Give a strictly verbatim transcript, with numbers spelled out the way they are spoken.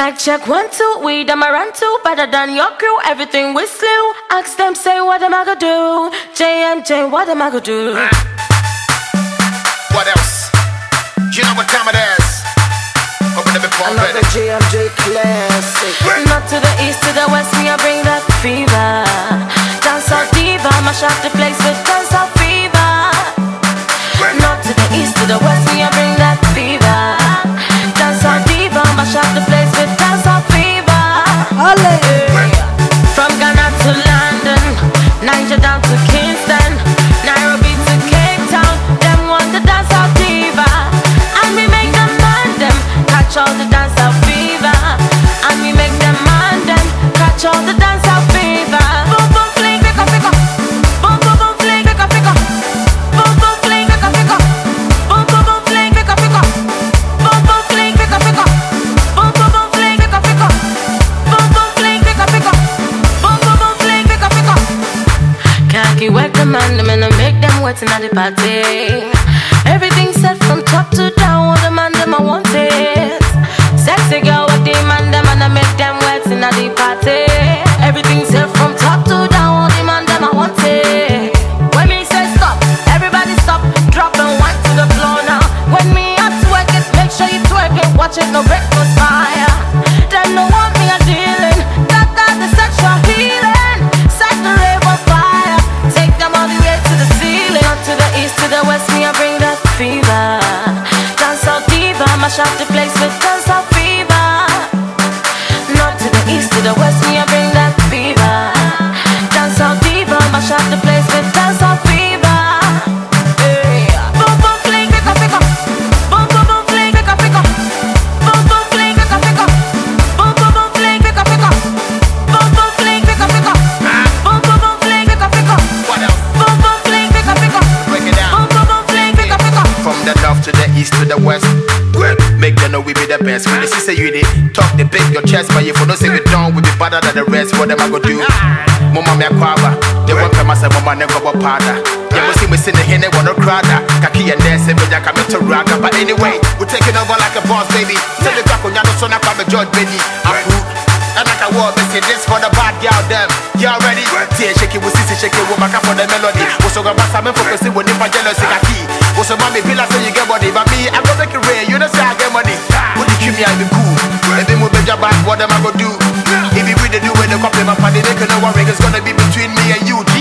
Back check one, two, we them a run two. Better than your crew, everything we slew. Ask them, say, what am I gonna do? J M J, what am I gonna do? What else? You know what time it is? Open the before another J M J classic. Not to the east, to the west, me I bring that fever. Dance all diva, mash up the place with dance all fever. Not to the east, to the west, me I bring that fever. Dance all diva, mash up the place with dance all fever. From Ghana to London, Niger down to Kingston, Nairobi to Cape Town, them want the dance all diva, and we make them man them catch all the dance all fever, and we make them man them catch all the dance all fever. Boom boom fling, pick up, pick up. Boom boom boom fling, pick up, pick up. Boom boom fling, pick up, pick up. Boom boom boom fling, pick up, pick up. Boom boom fling, pick up, pick up. Boom boom boom fling, pick up, pick up. Boom boom fling, pick up, pick up. Boom boom boom fling, pick up, pick up. Khaki work the man, them and I make them wet in the party. Everything set from top to down, all the man them I want it. Sexy girl with the man them and I make them wet in the party. Everything set from top to down, all the man them I want it. When me say stop, everybody stop, drop and wine to the floor now. When me I twerk it, make sure you twerk it, watch it, no break, no fire. Them no want me a dealing, that got the sexual healing. Set the rave on fire, take them all the way to the ceiling. Not to the east, to the west, me I bring that fever. Dance out diva, mash up the place with dance out fever. Not to the east, to the west, me I bring that fever. Dance out diva, mash up the place with dance out fever. Hey. Boom boom fling, pick up, pick up. Boom boom boom fling, pick up, pick up. Boom boom fling, pick up, pick up. Boom boom boom fling, pick up, pick up. Boom boom fling, pick up, pick up. Boom boom boom fling, pick up, pick up. What else? Boom boom fling, pick up, pick up. Break it down. Boom boom boom fling, pick up, pick up. From the north to the east to the west, make them know we be the best. When they see say you did talk, they big your chest, but if you don't say we done, we be better than the rest. What am I gonna do? Mama me akwawa, they want to say mama never go pada. Yeah, we see we sing the hen, they wanna cry that. Kaki and dance, and we just come to raga. But anyway, we're taking over like a boss, baby. Tell the crack on your son, I'm a judge, baby. I'm and I can walk, say this for the bad girl, them. Y'all ready? Tear shake it, we see shake it, we back up for the melody. What's so good, I'm focusing when if I jealousy, kaki. What's so mommy, feel like you get body, but me, I'm gonna make it rain, you know, say I get money. Would you keep me, I be cool. Maybe move the job back, what am I gonna do? If you really do it, the compliment, my they can know what it's gonna be between me and you.